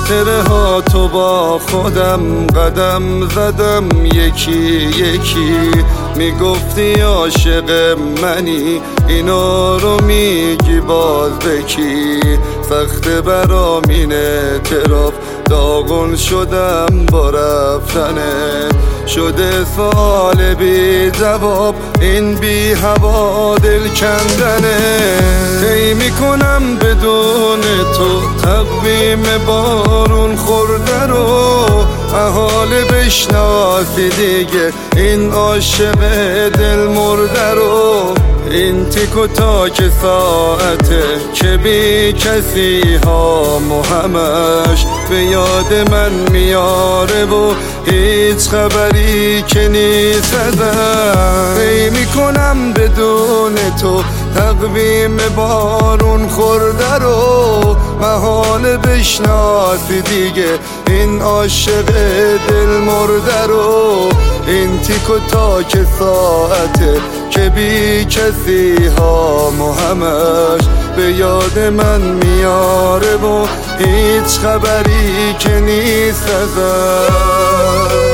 خاطره ها تو با خودم قدم زدم یکی یکی. میگفتی عاشق منی اینا رو میگی باز بکی. سخت برام این اعتراف داغون شدم با رفتنه. شده سوال بی جواب این بی هوا دل کندنه. طی میکنم بدون تو تقویم بارون خورده رو. محاله بشناسی دیگه این عاشق دل مرده رو. این تیک و تاک ساعته که بی کسی ها همش به یاد من میاره و هیچ خبری که نیست ازش. فکر میکنم بدون تو تقویم بارون خورده رو. محاله بشناسی دیگه این عاشق دل مرده رو. این تیک و تاک ساعته که بی کسی ها همش به یاد من میاره و هیچ خبری که نیست ازش.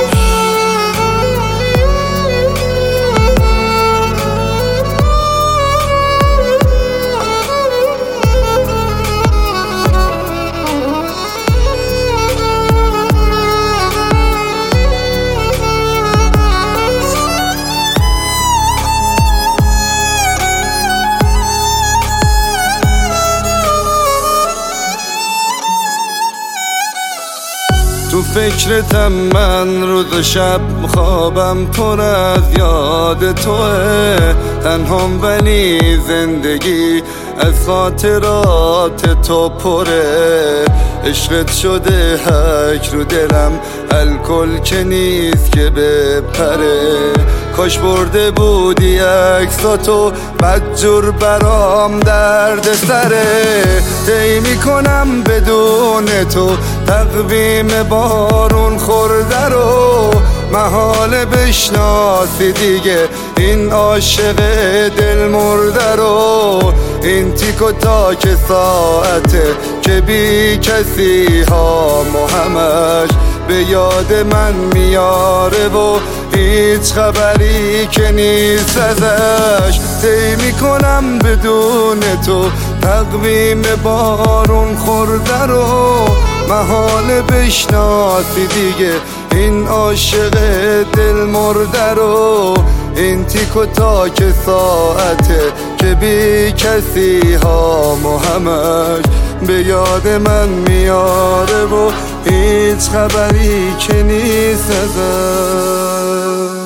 تو فکرتم من روز و شب خوابم پر از یاد توه. تنهام ولی زندگی از خاطرات تو پره. عشقت شده حک رو دلم الکل که نیست که بپره. کاش برده بودی عکساتو بدجور برام درد سره. طی میکنم بدون تو تقویم بارون خورده رو. محاله بشناسی دیگه این عاشق دل مرده رو. این تیک و تاک ساعته که بی کسی ها همش به یاد من میاره و هیچ خبری که نیست ازش. طی میکنم بدون تو تقویم بارون خورده رو. محاله بشناسی دیگه این عاشق دل مرده رو. این تیک و تاک ساعته که بی کسی ها همش به یاد من میاره و هیچ خبری که نیست ازش.